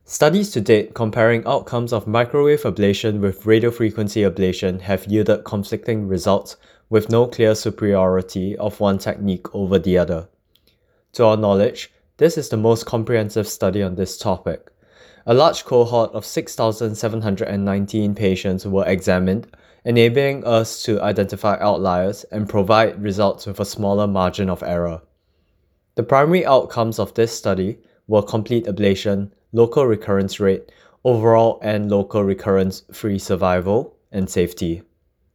Studies to date comparing outcomes of microwave ablation with radiofrequency ablation have yielded conflicting results with no clear superiority of one technique over the other. To our knowledge, this is the most comprehensive study on this topic. A large cohort of 6,719 patients were examined, enabling us to identify outliers and provide results with a smaller margin of error. The primary outcomes of this study were complete ablation, local recurrence rate, overall and local recurrence-free survival, and safety.